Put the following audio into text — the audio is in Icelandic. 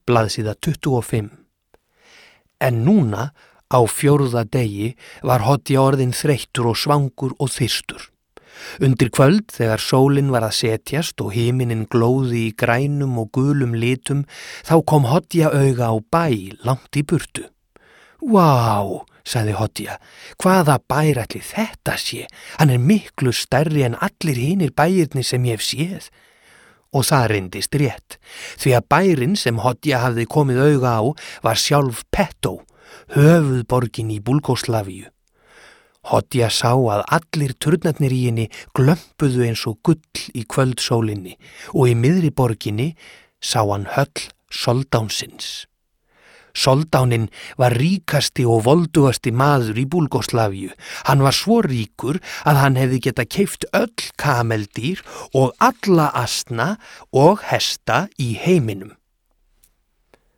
blaðsíða 25. En núna, á 4. degi, var Hodja orðinn þreyttur og svangur og þyrstur. Undir kvöld, þegar sólin var að setjast og himinin glóði í grænum og gulum litum, þá kom Hodja auga á bæ langt í burtu. Vá, sagði Hodja, hvaða bær ætli þetta sé? Hann er miklu stærri en allir hinir bæirnir sem ég hef séð. Og það reyndist rétt, því að bærinn sem Hodja hafði komið auga á var sjálf Pettó, höfuðborgin í Búlgóslavíu. Hodja sá að allir turnarnir í henni glömpuðu eins og gull í kvöldsólinni og í miðri borginni sá hann höll Soldánsins. Soldáninn var ríkasti og voldugasti maður í Búlgóslavíu. Hann var svo ríkur að hann hefði getað keypt öll kameldýr og alla asna og hesta í heiminum.